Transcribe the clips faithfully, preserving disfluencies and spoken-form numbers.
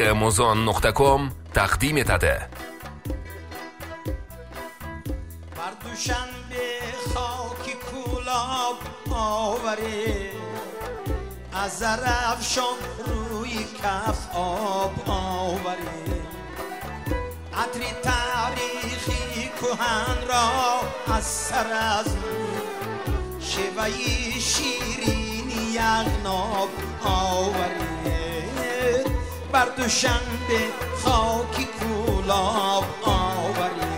امازون نقطه کام تقدیم داده. بر دوشنبه خاکی کولاب آوری، از زرفشان روی کف آب آوری، عطری تاریخی کهن را از سر از شیوهی شیرینی یغناب آوری، بر دوشنبه خاکی کولاب آوری.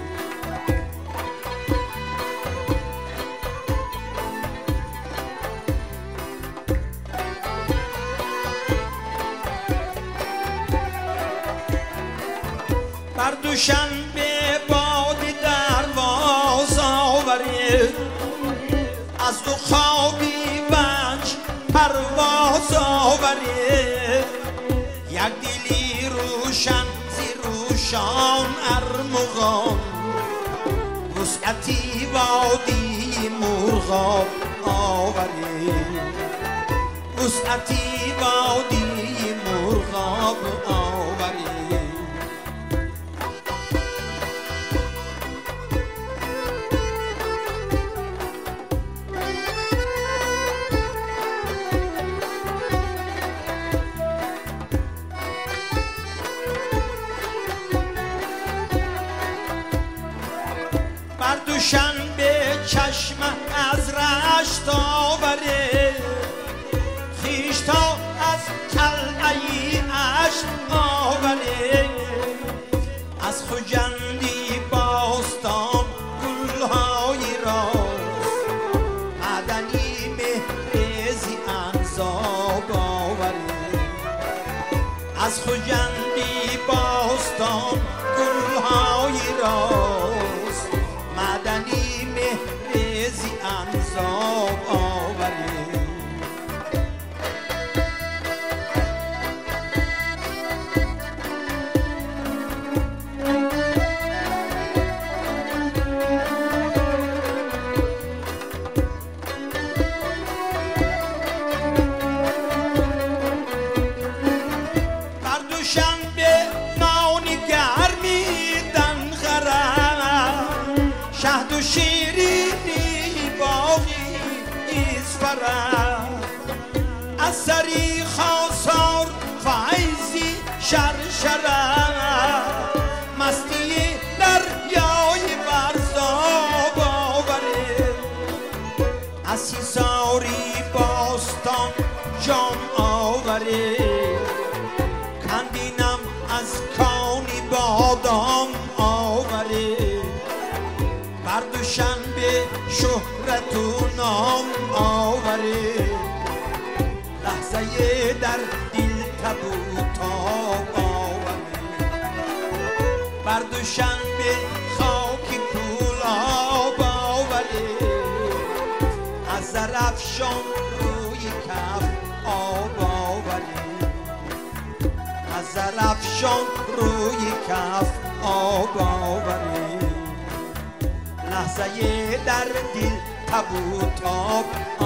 بر دوشنبه بادی درواز آوری، از دو خوابی بنج پرواز آوری، یک دلی روشن زی روشان ارمغان، وسعتی وادی مرغاب آوری، وسعتی وادی مرغاب آوری. بر دوشنبه چشم از رشت آوری، خیشتا از قلعه عشق آوری، از خجندی باستان گلهای راست، معدنی مهرزی انزاب آوری، از خجندی باستان گلهای راست، معدنی مهرزی انزاب آوری. بر دوشنبه نانی گرمی دن خرم، شهد و شیرینی باقی ایزفرم، از سری خاصار فیضی شرشرم، مستی دریای برزاب آوری، از سیساری باستان جام آوری، کندینم از کانی بادام آوری، بر دوشنبه شهرت و نام آوری، لحظه در دل تبوتاب آوری، بر دوشنبه خاکی کولاب آوری، از زرفشان روی کف آب آوری، از زرفشان روی کف آب آوری، لحظه در دل تبوتاب